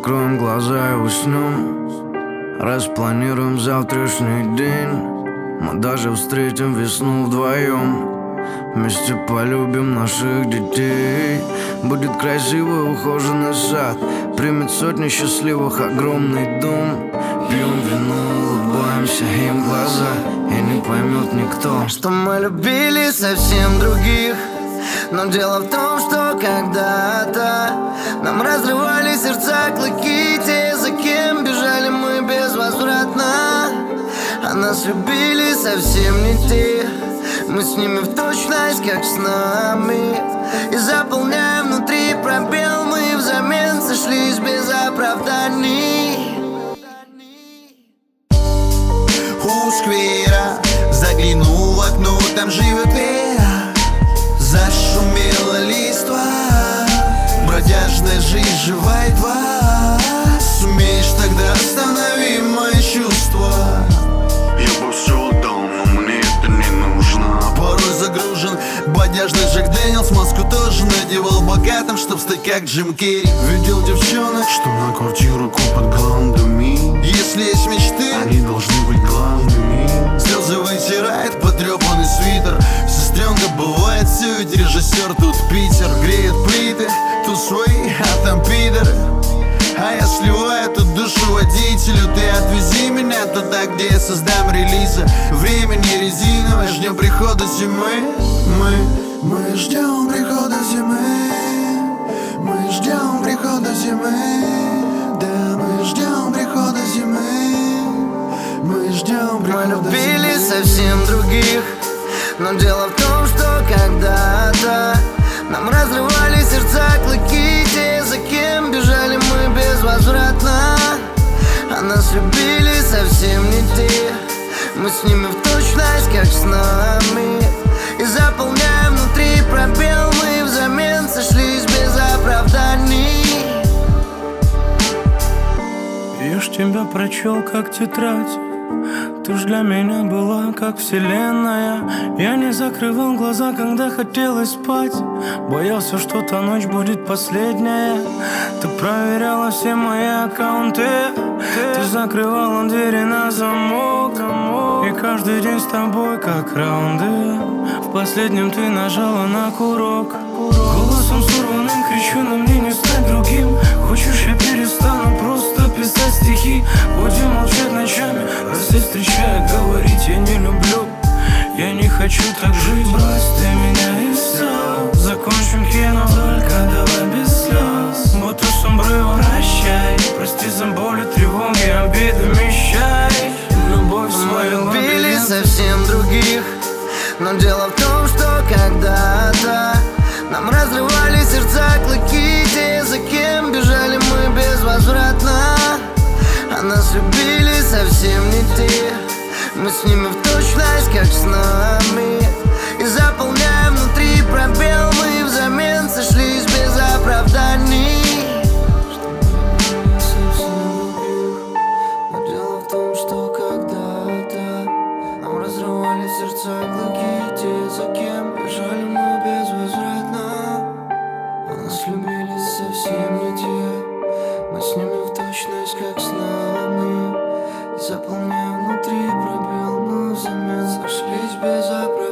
закроем глаза и уснем. Распланируем завтрашний день. Мы даже встретим весну вдвоем. Вместе полюбим наших детей. Будет красивый ухоженный сад. Примет сотни счастливых огромный дом. Пьем вино, улыбаемся им в глаза, и не поймет никто, что мы любили совсем других. Но дело в том, что когда-то нам разрывали сердца клыки. Те, за кем бежали мы безвозвратно, а нас любили совсем не те. Мы с ними в точность, как с нами, и заполняем внутри пробел. Мы взамен сошлись без оправданий. У сквера заглянул в окно, там живет Вера. Зашумела листва, бродяжная жизнь, живая два. Сумеешь, тогда останови мои чувства. Я бы все отдал, но мне это не нужно. Порой загружен бодяжный Джек Дэниелс. Маску тоже надевал богатым, чтоб стать как Джим Керри. Видел девчонок, что на квартиру купят главными. Если есть мечты, они должны быть главными. Слезы вытирает потрепанный свитер. Сестренка, бывает все, ведь режиссер тут Питер. Греет плиты, тут свои, а там пидоры. А я сливаю тут душу водителю. Ты отвези меня туда, где я создам релизы. Время не резиновое, ждем прихода зимы. Мы ждем прихода зимы. Мы ждем прихода зимы. Да, мы ждем прихода зимы. Мы ждем прихода зимы. Мы любили совсем других. Но дело в том, что когда-то нам разрывали сердца клыки. Те, за кем бежали мы безвозвратно, а нас любили совсем не те. Мы с ними в точность, как с нами, и заполняем внутри пробел. Мы взамен сошлись без оправданий. Я ж тебя прочел как тетрадь. Ты ж для меня была как вселенная. Я не закрывал глаза, когда хотелось спать. Боялся, что та ночь будет последняя. Ты проверяла все мои аккаунты. Ты закрывала двери на замок. И каждый день с тобой как раунды. В последнем ты нажала на курок. Голосом сорванным кричу, но мне не стать другим. Хочешь, я перестану просто писать стихи. Будем молчать ночами, рассвет встречает, говорить я не люблю. Я не хочу так жить, брось ты меня и все. Закончим кино, только давай без слез. Будто с обрыва прощай. Прости за боль и тревоги, обиды вмещай. Любовь свою любили совсем других. Но дело в том, что когда-то нам разрывали сердца клыки. Те, за кем бежали мы безвозвратно, а нас любили совсем не те. Мы с ними в точность, как с нами, и заполняем внутри пробел. Мы взамен сошлись без оправданий. Но дело в том, что когда-то нам разрывали сердца клыки. Те, за кем бежали мы безвозвратно, а нас любили совсем не те. Мы с ними в точность, как с нами, и заполняем внутри пробел. Мы взамен сошлись без оправданий.